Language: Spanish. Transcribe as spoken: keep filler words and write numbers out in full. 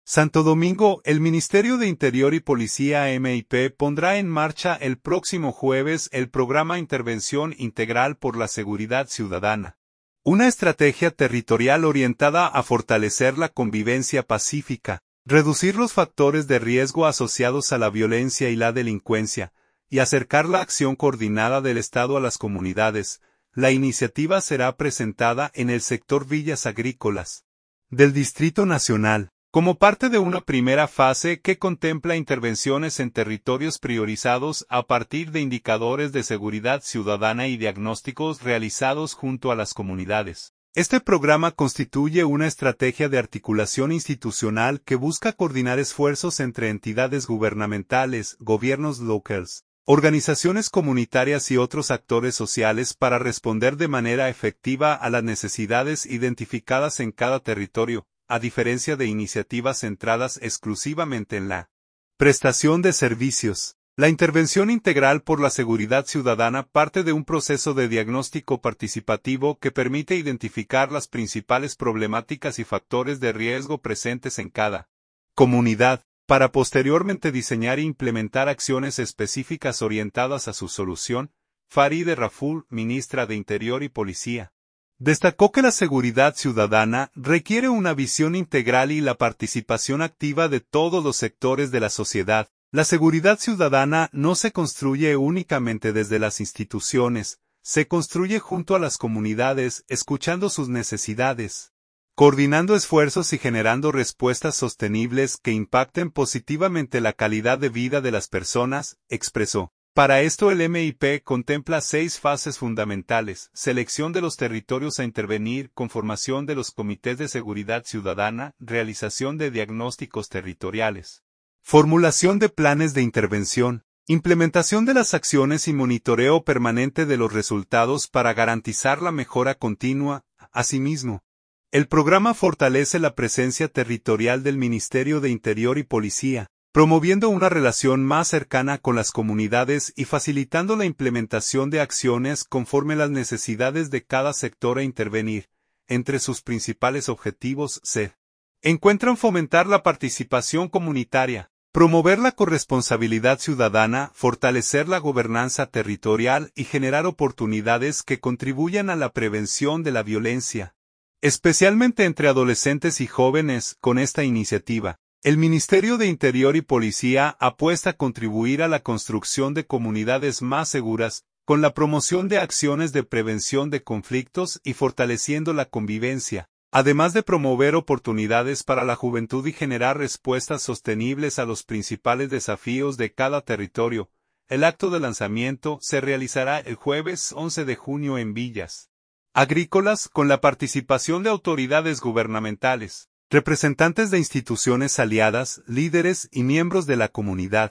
Santo Domingo, el Ministerio de Interior y Policía M I P pondrá en marcha el próximo jueves el programa Intervención Integral por la Seguridad Ciudadana. Una estrategia territorial orientada a fortalecer la convivencia pacífica, reducir los factores de riesgo asociados a la violencia y la delincuencia, y acercar la acción coordinada del Estado a las comunidades. La iniciativa será presentada en el sector Villas Agrícolas del Distrito Nacional, como parte de una primera fase que contempla intervenciones en territorios priorizados a partir de indicadores de seguridad ciudadana y diagnósticos realizados junto a las comunidades. Este programa constituye una estrategia de articulación institucional que busca coordinar esfuerzos entre entidades gubernamentales, gobiernos locales, organizaciones comunitarias y otros actores sociales para responder de manera efectiva a las necesidades identificadas en cada territorio, a diferencia de iniciativas centradas exclusivamente en la prestación de servicios. La intervención integral por la seguridad ciudadana parte de un proceso de diagnóstico participativo que permite identificar las principales problemáticas y factores de riesgo presentes en cada comunidad, para posteriormente diseñar e implementar acciones específicas orientadas a su solución. Farideh Raful, ministra de Interior y Policía, destacó que la seguridad ciudadana requiere una visión integral y la participación activa de todos los sectores de la sociedad. La seguridad ciudadana no se construye únicamente desde las instituciones, se construye junto a las comunidades, escuchando sus necesidades, coordinando esfuerzos y generando respuestas sostenibles que impacten positivamente la calidad de vida de las personas, expresó. Para esto el M I P contempla seis fases fundamentales: selección de los territorios a intervenir, conformación de los comités de seguridad ciudadana, realización de diagnósticos territoriales, formulación de planes de intervención, implementación de las acciones y monitoreo permanente de los resultados para garantizar la mejora continua. Asimismo, el programa fortalece la presencia territorial del Ministerio de Interior y Policía, promoviendo una relación más cercana con las comunidades y facilitando la implementación de acciones conforme las necesidades de cada sector a intervenir. Entre sus principales objetivos se encuentran fomentar la participación comunitaria, promover la corresponsabilidad ciudadana, fortalecer la gobernanza territorial y generar oportunidades que contribuyan a la prevención de la violencia, especialmente entre adolescentes y jóvenes. Con esta iniciativa, el Ministerio de Interior y Policía apuesta a contribuir a la construcción de comunidades más seguras, con la promoción de acciones de prevención de conflictos y fortaleciendo la convivencia, además de promover oportunidades para la juventud y generar respuestas sostenibles a los principales desafíos de cada territorio. El acto de lanzamiento se realizará el jueves once de junio en Villas Agrícolas, con la participación de autoridades gubernamentales, representantes de instituciones aliadas, líderes y miembros de la comunidad.